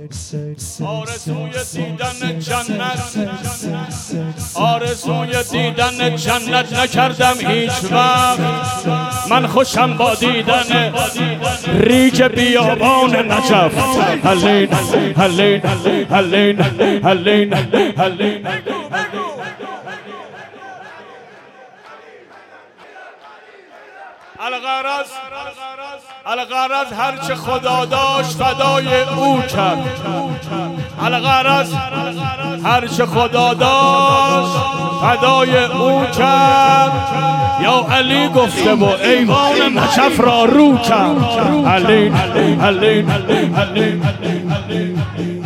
آرزوی دیدن جنت، آرزوی دیدن جنت نکردم هیچ وقت. من خوشم با دیدن ریگ بیابان نجف. هلین هلین هلین هلین هلین. الغرض هرچه خدا داشت فدای او کرد. الغرض هرچه خدا داشت فدای او کرد. یا علی گفته و ایوان نجف را رو کرد. هلین هلین هلین هلین.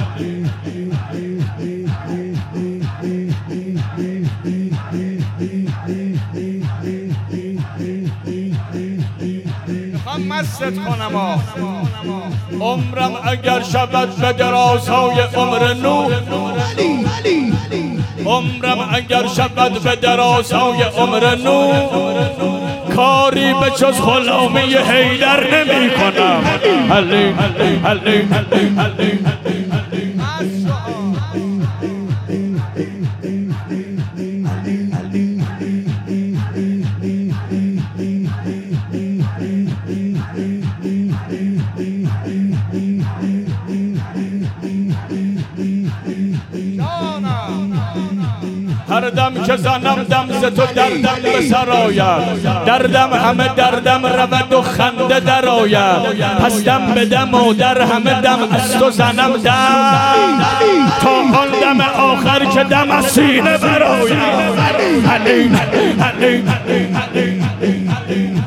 مست کنم عمرم اگر شود به درازهای عمر نوح، عمرم اگر شود به درازهای عمر نوح، کاری به جز غلامی حیدر نمی کنم. هلین هلین هلین. هر دم که زنم دم ز تو دردم به سر آید، دردم همه دردم رود و خنده در آید. پس دم به دم و در همه دم از تو زنم دم، تا آن دم آخر که دم از سینه برآید. هلین هلین هلین هلین.